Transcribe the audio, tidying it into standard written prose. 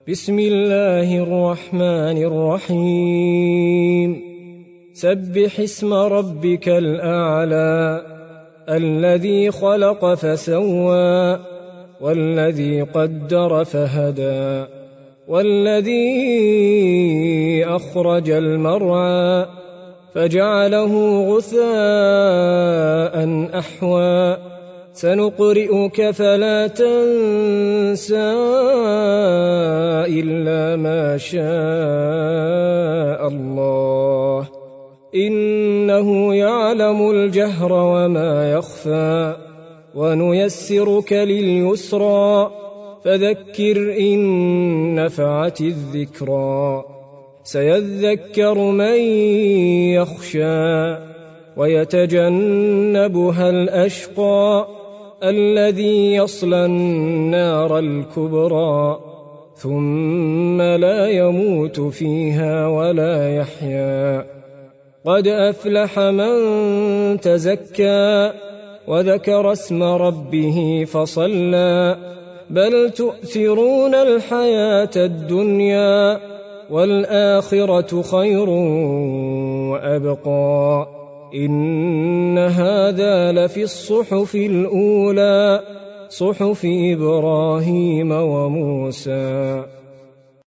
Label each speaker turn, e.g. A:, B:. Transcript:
A: بسم الله الرحمن الرحيم سبح اسم ربك الأعلى الذي خلق فسوى والذي قدر فهدى والذي أخرج المرعى فجعله غثاء أحوى سنقرئك فلا تنسى إلا ما شاء الله إنه يعلم الجهر وما يخفى ونيسرك لليسرى فذكر إن نفعت الذكرى سيذكر من يخشى ويتجنبها الأشقى الذي يصلى النار الكبرى ثم لا يموت فيها ولا يحيا قد أفلح من تزكى وذكر اسم ربه فصلى بل تؤثرون الحياة الدنيا والآخرة خير وأبقى إن هذا لفي الصحف الأولى صحف إبراهيم وموسى